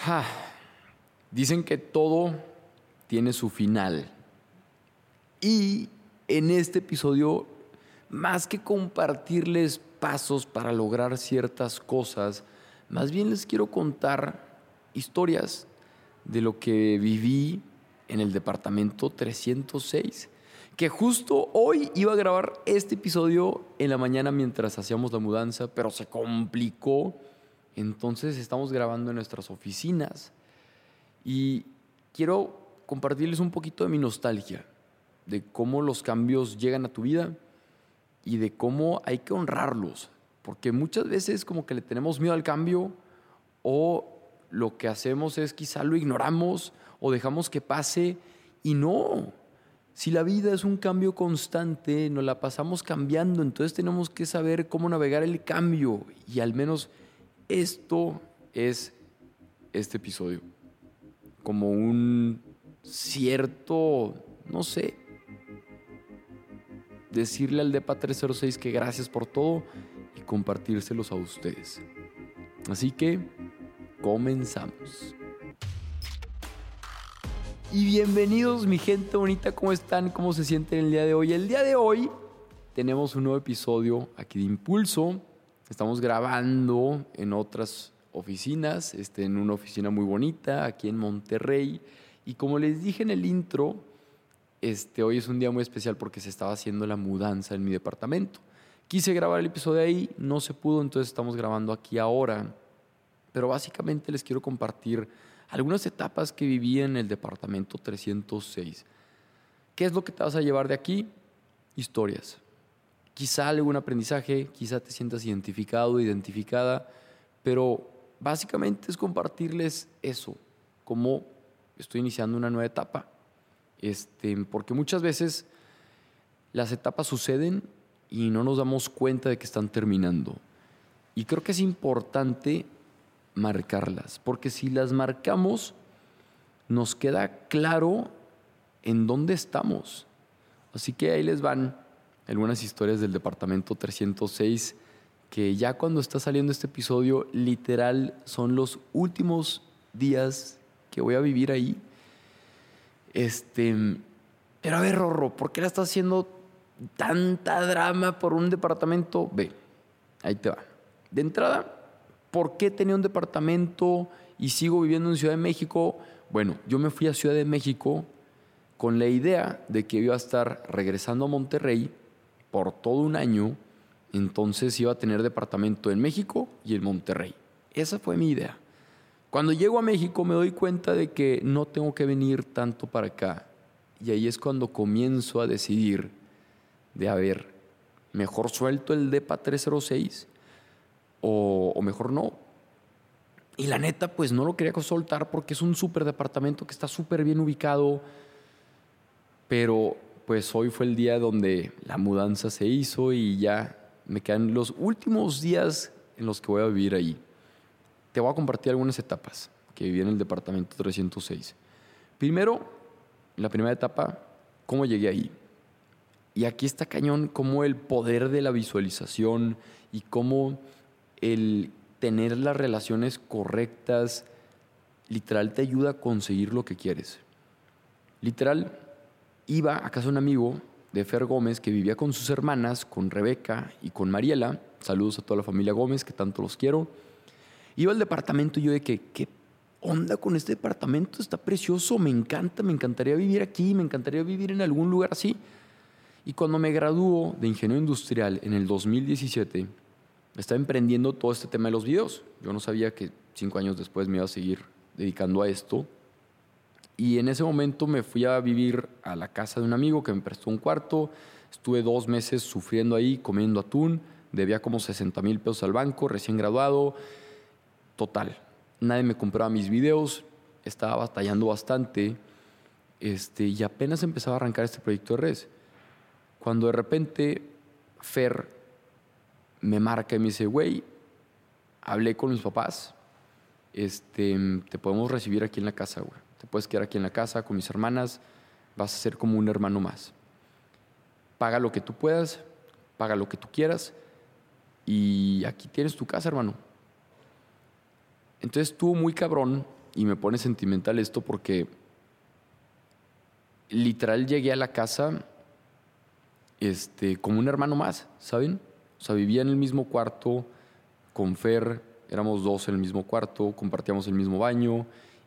Ja, dicen que todo tiene su final. Y en este episodio, más que compartirles pasos para lograr ciertas cosas, más bien les quiero contar historias de lo que viví en el departamento 306. Que justo hoy iba a grabar este episodio en la mañana mientras hacíamos la mudanza, pero se complicó. Entonces estamos grabando en nuestras oficinas y quiero compartirles un poquito de mi nostalgia, de cómo los cambios llegan a tu vida y de cómo hay que honrarlos, porque muchas veces como que le tenemos miedo al cambio o lo que hacemos es quizá lo ignoramos o dejamos que pase y no. Si la vida es un cambio constante, nos la pasamos cambiando, entonces tenemos que saber cómo navegar el cambio y al menos esto es este episodio, como un cierto, no sé, decirle al DEPA 306 que gracias por todo y compartírselos a ustedes. Así que comenzamos. Y bienvenidos mi gente bonita, ¿cómo están? ¿Cómo se sienten el día de hoy? El día de hoy tenemos un nuevo episodio aquí de Impulso. Estamos grabando en otras oficinas, en una oficina muy bonita aquí en Monterrey. Y como les dije en el intro, hoy es un día muy especial porque se estaba haciendo la mudanza en mi departamento. Quise grabar el episodio ahí, no se pudo, entonces estamos grabando aquí ahora. Pero básicamente les quiero compartir algunas etapas que viví en el departamento 306. ¿Qué es lo que te vas a llevar de aquí? Historias. Quizá algún aprendizaje, quizá te sientas identificado, identificada, pero básicamente es compartirles eso, cómo estoy iniciando una nueva etapa. Porque muchas veces las etapas suceden y no nos damos cuenta de que están terminando. Y creo que es importante marcarlas, porque si las marcamos, nos queda claro en dónde estamos. Así que ahí les van algunas historias del departamento 306, que ya cuando está saliendo este episodio, literal, son los últimos días que voy a vivir ahí. Pero a ver, Rorro, ¿por qué la estás haciendo tanta drama por un departamento? Ve, ahí te va. De entrada, ¿por qué tenía un departamento y sigo viviendo en Ciudad de México? Bueno, yo me fui a Ciudad de México con la idea de que iba a estar regresando a Monterrey por todo un año, entonces iba a tener departamento en México y en Monterrey. Esa fue mi idea. Cuando llego a México me doy cuenta de que no tengo que venir tanto para acá. Y ahí es cuando comienzo a decidir de, a ver, mejor suelto el DEPA 306 o mejor no. Y la neta, pues no lo quería soltar porque es un súper departamento que está súper bien ubicado. Pero pues hoy fue el día donde la mudanza se hizo y ya me quedan los últimos días en los que voy a vivir ahí. Te voy a compartir algunas etapas que viví en el departamento 306. Primero, la primera etapa, cómo llegué ahí. Y aquí está cañón cómo el poder de la visualización y cómo el tener las relaciones correctas literal te ayuda a conseguir lo que quieres. Literal, iba a casa de un amigo de Fer Gómez que vivía con sus hermanas, con Rebeca y con Mariela. Saludos a toda la familia Gómez, que tanto los quiero. Iba al departamento y yo de que, ¿qué onda con este departamento? Está precioso, me encanta, me encantaría vivir aquí, me encantaría vivir en algún lugar así. Y cuando me graduó de ingeniero industrial en el 2017, estaba emprendiendo todo este tema de los videos. Yo no sabía que 5 años después me iba a seguir dedicando a esto. Y en ese momento me fui a vivir a la casa de un amigo que me prestó un cuarto. Estuve 2 meses sufriendo ahí, comiendo atún. Debía como 60,000 pesos al banco, recién graduado. Total, nadie me compraba mis videos, estaba batallando bastante y apenas empezaba a arrancar este proyecto de redes. Cuando de repente Fer me marca y me dice, güey, hablé con mis papás, te podemos recibir aquí en la casa, güey. Te puedes quedar aquí en la casa con mis hermanas, vas a ser como un hermano más. Paga lo que tú puedas, paga lo que tú quieras y aquí tienes tu casa, hermano. Entonces estuvo muy cabrón y me pone sentimental esto porque literal llegué a la casa como un hermano más, ¿saben? O sea, vivía en el mismo cuarto con Fer, éramos dos en el mismo cuarto, compartíamos el mismo baño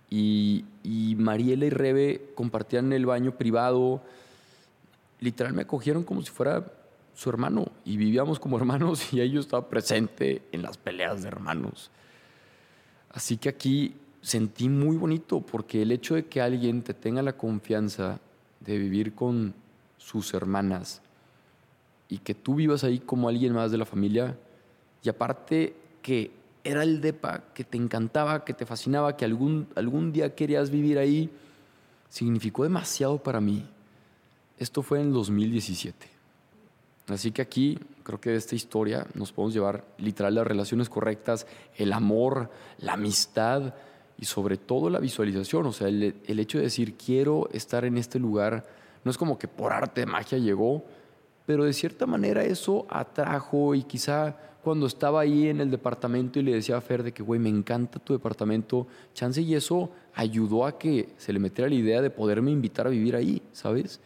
y Mariela y Rebe compartían el baño privado. Literal me acogieron como si fuera su hermano y vivíamos como hermanos y ahí yo estaba presente en las peleas de hermanos. Así que aquí sentí muy bonito porque el hecho de que alguien te tenga la confianza de vivir con sus hermanas y que tú vivas ahí como alguien más de la familia y aparte que era el depa que te encantaba, que te fascinaba, que algún día querías vivir ahí, significó demasiado para mí. Esto fue en el 2017. Así que aquí creo que de esta historia nos podemos llevar literal las relaciones correctas, el amor, la amistad y sobre todo la visualización. O sea, el hecho de decir quiero estar en este lugar no es como que por arte de magia llegó, pero de cierta manera eso atrajo y quizá cuando estaba ahí en el departamento y le decía a Fer de que güey me encanta tu departamento, chance y eso ayudó a que se le metiera la idea de poderme invitar a vivir ahí, ¿sabes?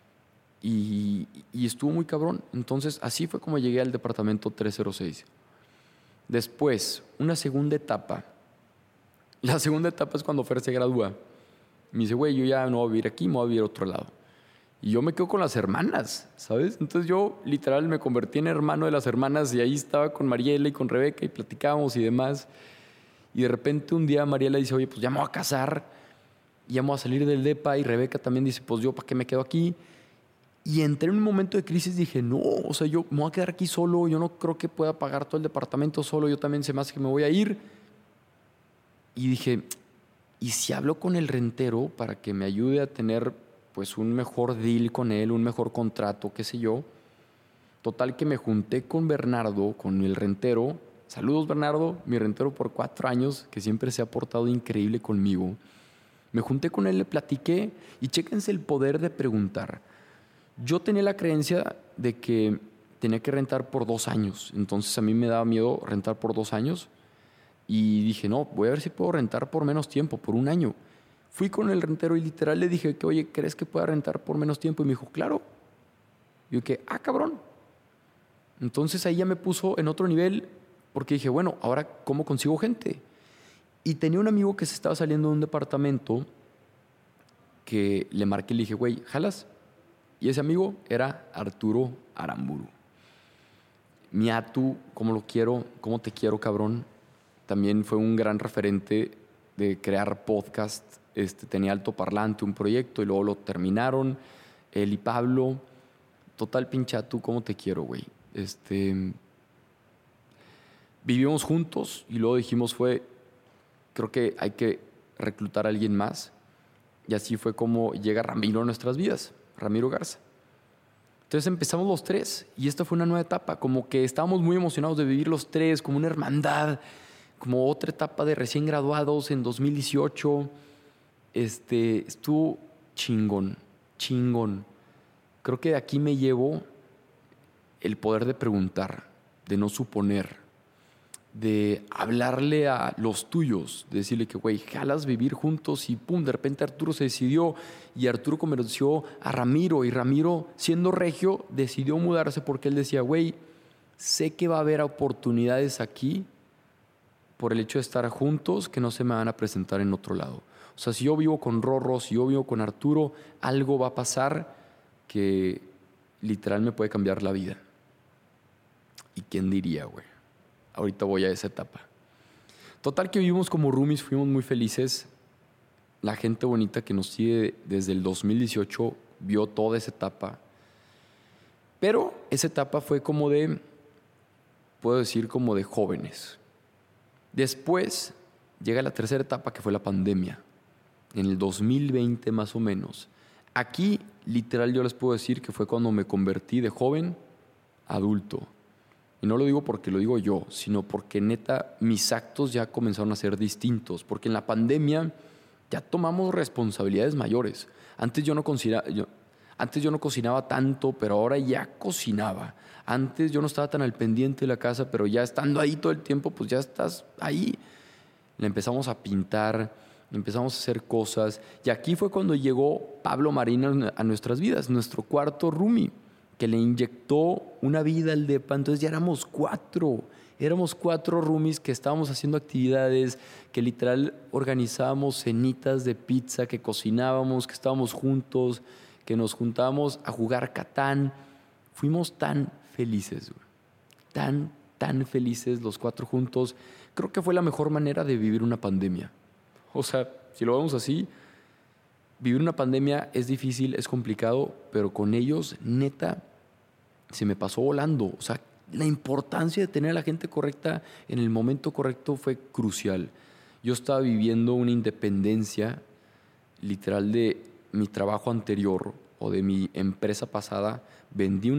Y estuvo muy cabrón. Entonces, así fue como llegué al departamento 306. Después, una segunda etapa. La segunda etapa es cuando Fer se gradúa. Me dice, güey, yo ya no voy a vivir aquí, me voy a vivir a otro lado. Y yo me quedo con las hermanas, ¿sabes? Entonces yo literal me convertí en hermano de las hermanas y ahí estaba con Mariela y con Rebeca y platicábamos y demás. Y de repente un día Mariela dice, oye, pues ya me voy a casar, ya me voy a salir del depa. Y Rebeca también dice, pues yo, ¿para qué me quedo aquí? Y entré en un momento de crisis, dije, no, o sea, yo me voy a quedar aquí solo, yo no creo que pueda pagar todo el departamento solo, yo también se me hace que me voy a ir. Y dije, ¿y si hablo con el rentero para que me ayude a tener pues un mejor deal con él, un mejor contrato, qué sé yo? Total que me junté con Bernardo, con el rentero. Saludos Bernardo, mi rentero por 4 años, que siempre se ha portado increíble conmigo. Me junté con él, le platiqué y chéquense el poder de preguntar. Yo tenía la creencia de que tenía que rentar por 2 años, entonces a mí me daba miedo rentar por 2 años y dije, no, voy a ver si puedo rentar por menos tiempo, por 1 año. Fui con el rentero y literal le dije que, oye, ¿crees que pueda rentar por menos tiempo? Y me dijo, claro. Y yo dije, cabrón. Entonces ahí ya me puso en otro nivel porque dije, bueno, ahora ¿cómo consigo gente? Y tenía un amigo que se estaba saliendo de un departamento que le marqué y le dije, güey, ¿jalas? Y ese amigo era Arturo Aramburu. Mi Atu, cómo lo quiero, cómo te quiero, cabrón. También fue un gran referente de crear podcast. Tenía Alto Parlante, un proyecto, y luego lo terminaron. Él y Pablo. Total, pinche Atu, cómo te quiero, güey. Vivimos juntos y luego dijimos creo que hay que reclutar a alguien más. Y así fue como llega Ramiro a nuestras vidas. Ramiro Garza. Entonces empezamos los 3 y esta fue una nueva etapa, como que estábamos muy emocionados de vivir los 3 como una hermandad, como otra etapa de recién graduados en 2018. Estuvo chingón. Creo que de aquí me llevo el poder de preguntar, de no suponer, de hablarle a los tuyos, de decirle que, güey, jalas vivir juntos y pum, de repente Arturo se decidió y Arturo convenció a Ramiro y Ramiro, siendo regio, decidió mudarse porque él decía, güey, sé que va a haber oportunidades aquí por el hecho de estar juntos que no se me van a presentar en otro lado. O sea, si yo vivo con Rorro, si yo vivo con Arturo, algo va a pasar que literal me puede cambiar la vida. ¿Y quién diría, güey? Ahorita voy a esa etapa. Total que vivimos como roomies, fuimos muy felices. La gente bonita que nos sigue desde el 2018 vio toda esa etapa. Pero esa etapa fue como puedo decir, como de jóvenes. Después llega la tercera etapa, que fue la pandemia. En el 2020 más o menos. Aquí, literal, yo les puedo decir que fue cuando me convertí de joven a adulto. Y no lo digo porque lo digo yo, sino porque neta mis actos ya comenzaron a ser distintos. Porque en la pandemia ya tomamos responsabilidades mayores. Antes yo no cocinaba tanto, pero ahora ya cocinaba. Antes yo no estaba tan al pendiente de la casa, pero ya estando ahí todo el tiempo, pues ya estás ahí. Le empezamos a pintar, empezamos a hacer cosas. Y aquí fue cuando llegó Pablo Marín a nuestras vidas, nuestro cuarto roomie, que le inyectó una vida al depa. Entonces ya éramos cuatro roomies que estábamos haciendo actividades, que literal organizábamos cenitas de pizza, que cocinábamos, que estábamos juntos, que nos juntábamos a jugar Catán. Fuimos tan felices, güey. Tan felices los cuatro juntos. Creo que fue la mejor manera de vivir una pandemia. O sea, si lo vemos así, vivir una pandemia es difícil, es complicado, pero con ellos, neta, se me pasó volando. O sea, la importancia de tener a la gente correcta en el momento correcto fue crucial. Yo estaba viviendo una independencia literal de mi trabajo anterior o de mi empresa pasada. Vendí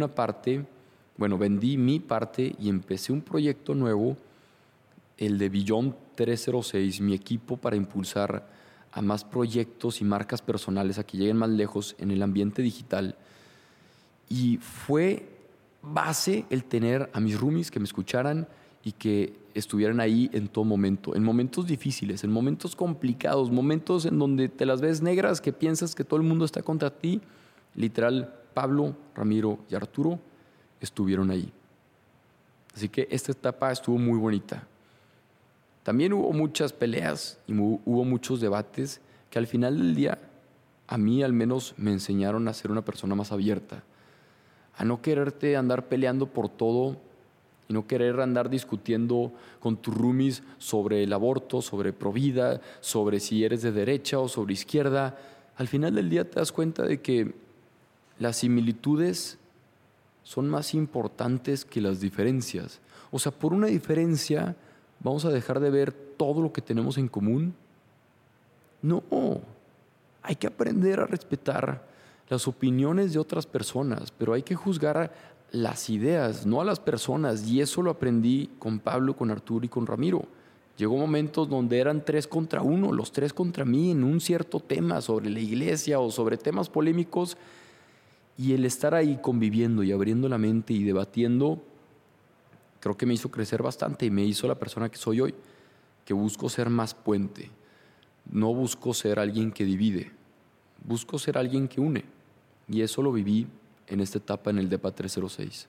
mi parte y empecé un proyecto nuevo, el de Beyond 306, mi equipo para impulsar a más proyectos y marcas personales a que lleguen más lejos en el ambiente digital. Y fue base el tener a mis roomies que me escucharan y que estuvieran ahí en todo momento, en momentos difíciles, en momentos complicados, momentos en donde te las ves negras, que piensas que todo el mundo está contra ti. Literal, Pablo, Ramiro y Arturo estuvieron ahí. Así que esta etapa estuvo muy bonita. También hubo muchas peleas y hubo muchos debates que al final del día, a mí al menos, me enseñaron a ser una persona más abierta, a no quererte andar peleando por todo y no querer andar discutiendo con tus roomies sobre el aborto, sobre provida, sobre si eres de derecha o sobre izquierda. Al final del día te das cuenta de que las similitudes son más importantes que las diferencias. O sea, por una diferencia vamos a dejar de ver todo lo que tenemos en común. No, hay que aprender a respetar las opiniones de otras personas, pero hay que juzgar las ideas, no a las personas. Y eso lo aprendí con Pablo, con Arturo y con Ramiro. Llegó momentos donde eran 3 contra 1, los 3 contra mí en un cierto tema sobre la iglesia o sobre temas polémicos. Y el estar ahí conviviendo y abriendo la mente y debatiendo, creo que me hizo crecer bastante y me hizo la persona que soy hoy, que busco ser más puente. No busco ser alguien que divide, busco ser alguien que une. Y eso lo viví en esta etapa en el DEPA 306.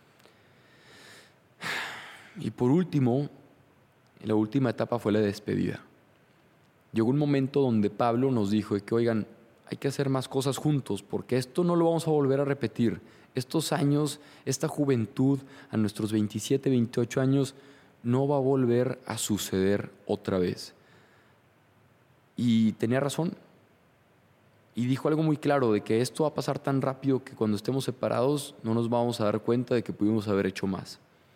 Y por último, la última etapa fue la despedida. Llegó un momento donde Pablo nos dijo que, oigan, hay que hacer más cosas juntos, porque esto no lo vamos a volver a repetir. Estos años, esta juventud, a nuestros 27, 28 años, no va a volver a suceder otra vez. Y tenía razón. Y dijo algo muy claro, de que esto va a pasar tan rápido que cuando estemos separados no nos vamos a dar cuenta de que pudimos haber hecho más.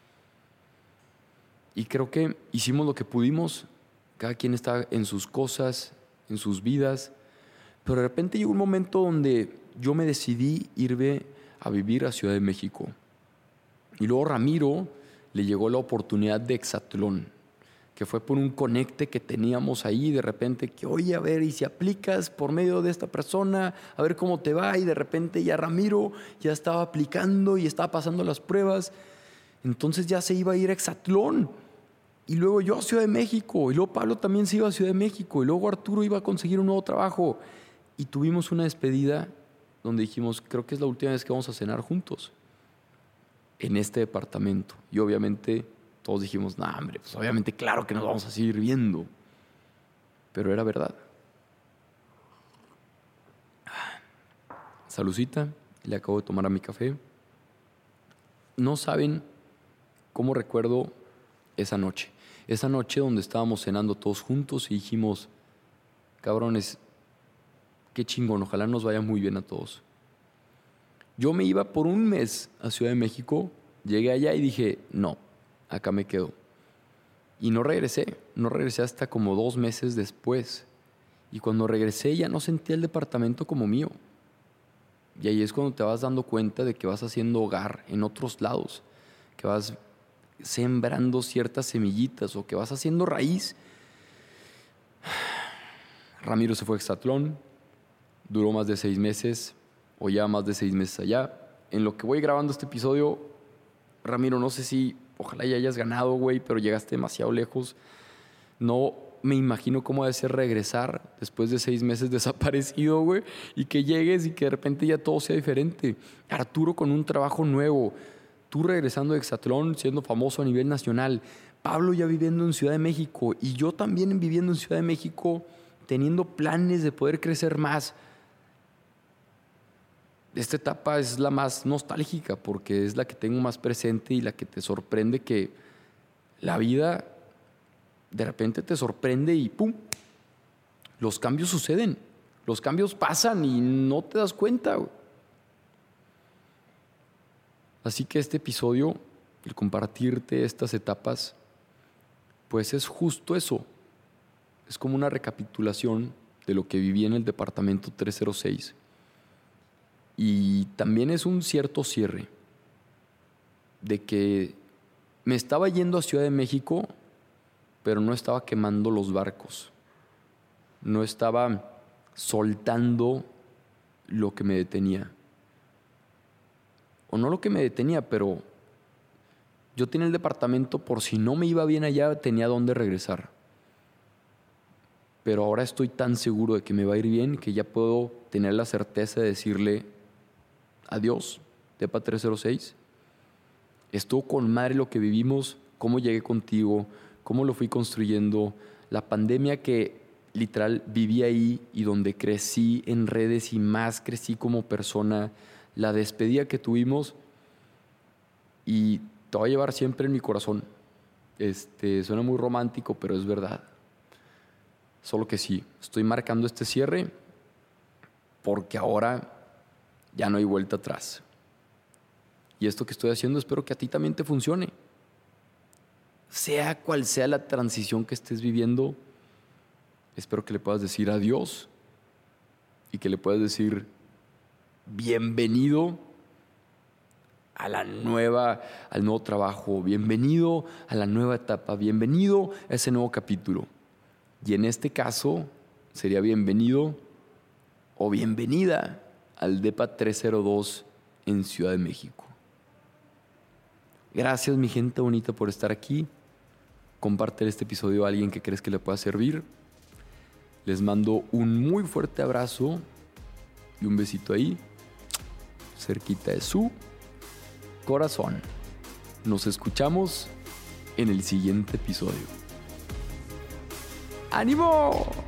Y creo que hicimos lo que pudimos. Cada quien está en sus cosas, en sus vidas. Pero de repente llegó un momento donde yo me decidí irme a vivir a Ciudad de México. Y luego Ramiro le llegó la oportunidad de Exatlón, que fue por un conecte que teníamos ahí, de repente que, oye, a ver, y si aplicas por medio de esta persona, a ver cómo te va, y de repente ya Ramiro ya estaba aplicando y estaba pasando las pruebas, entonces ya se iba a ir a Exatlón. Y luego yo a Ciudad de México, y luego Pablo también se iba a Ciudad de México, y luego Arturo iba a conseguir un nuevo trabajo. Y tuvimos una despedida donde dijimos, creo que es la última vez que vamos a cenar juntos en este departamento. Y obviamente todos dijimos, no, hombre, pues obviamente claro que nos vamos a seguir viendo. Pero era verdad. Saludcita, le acabo de tomar a mi café. No saben cómo recuerdo esa noche. Esa noche donde estábamos cenando todos juntos y dijimos, cabrones, qué chingón, ojalá nos vaya muy bien a todos. Yo me iba por un mes a Ciudad de México, llegué allá y dije, no, acá me quedo. Y no regresé hasta como 2 meses después. Y cuando regresé ya no sentía el departamento como mío. Y ahí es cuando te vas dando cuenta de que vas haciendo hogar en otros lados, que vas sembrando ciertas semillitas o que vas haciendo raíz. Ramiro se fue a Exatlón, duró más de 6 meses, o ya más de 6 meses allá. En lo que voy grabando este episodio, Ramiro, no sé si, ojalá ya hayas ganado, güey, pero llegaste demasiado lejos. No me imagino cómo debe ser regresar después de 6 meses desaparecido, güey, y que llegues y que de repente ya todo sea diferente. Arturo con un trabajo nuevo, tú regresando de Exatlón siendo famoso a nivel nacional, Pablo ya viviendo en Ciudad de México y yo también viviendo en Ciudad de México teniendo planes de poder crecer más. Esta etapa es la más nostálgica porque es la que tengo más presente y la que te sorprende que la vida de repente te sorprende y ¡pum! Los cambios suceden, los cambios pasan y no te das cuenta, güey. Así que este episodio, el compartirte estas etapas, pues es justo eso. Es como una recapitulación de lo que viví en el departamento 306. Y también es un cierto cierre de que me estaba yendo a Ciudad de México, pero no estaba quemando los barcos. No estaba soltando lo que me detenía. O no lo que me detenía, pero yo tenía el departamento por si no me iba bien allá, tenía dónde regresar. Pero ahora estoy tan seguro de que me va a ir bien que ya puedo tener la certeza de decirle adiós, Depa 306. Estuvo con madre lo que vivimos, cómo llegué contigo, cómo lo fui construyendo, la pandemia que literal viví ahí y donde crecí en redes y más crecí como persona, la despedida que tuvimos y te voy a llevar siempre en mi corazón. Suena muy romántico, pero es verdad. Solo que sí, estoy marcando este cierre porque ahora ya no hay vuelta atrás. Y esto que estoy haciendo espero que a ti también te funcione. Sea cual sea la transición que estés viviendo, espero que le puedas decir adiós y que le puedas decir bienvenido al nuevo trabajo, bienvenido a la nueva etapa, bienvenido a ese nuevo capítulo. Y en este caso sería bienvenido o bienvenida al Depa 302 en Ciudad de México. Gracias, mi gente bonita, por estar aquí. Comparte este episodio a alguien que crees que le pueda servir. Les mando un muy fuerte abrazo y un besito ahí, cerquita de su corazón. Nos escuchamos en el siguiente episodio. ¡Ánimo!